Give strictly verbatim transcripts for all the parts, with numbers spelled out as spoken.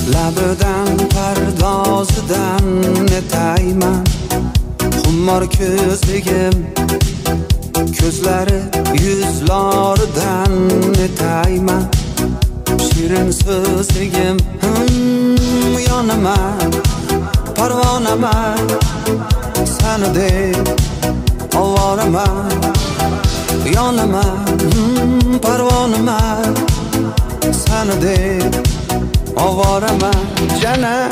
labidan pardozidan netayman. Xummor ko'zligim ko'zlari yuzlaridan netayman. Shirin so'zligim hmm, yonaman parvonaman seni deb ovoraman. Yonaman hmm, parvonaman seni deb ovoraman canım.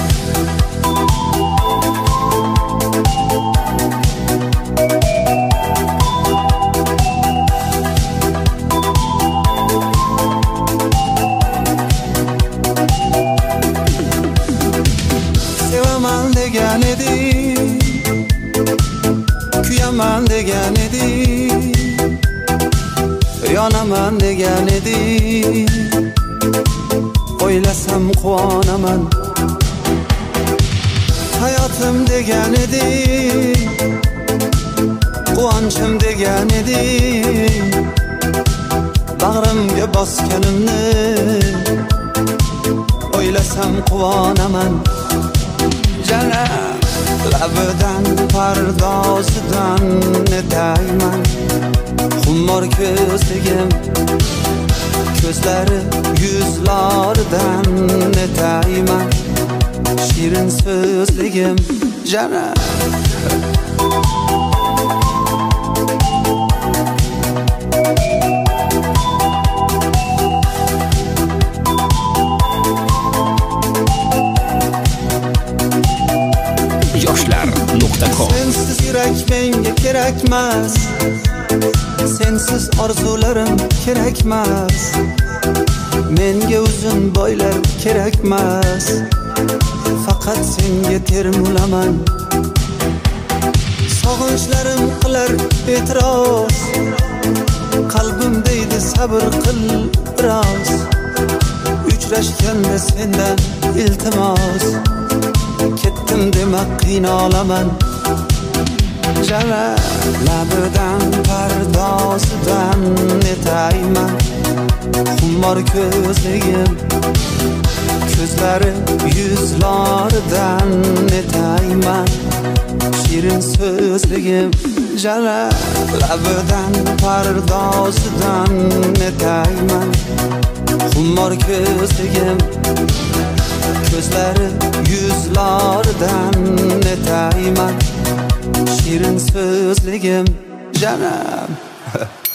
Sevaman degan edi, kuyaman degan edi, yonaman degan edi. O'ylasam quvonaman. Hayotim degan edi, quvonchim degan edi. Bag'rimga bosganimni o'ylasam quvonaman. Canım labidan pardozidan netayman. Xummor ko'zligim ko'zlari yuzlaridan netayman. Shirin so'zligim canım. yoshlar nuqta com. Sensiz yurak menga kerakmas, sensiz orzularim kerakmas. Menga uzun boylar kerakmas, faqat senga termulaman. Sog'inchlarim qilar e'tiroz, qalbim deydi sabr qil biroz. Uchrashganda sendan iltimos, ketdim demak qiynalaman. Jala labidan pardozidan netayman. Xummor ko'zligim ko'zlari yuzlaridan netayman. Shirin so'zligim jala labidan pardozidan netayman. Xummor ko'zligim ko'zlari yuzlaridan netayman. Shirin so'zligim canım.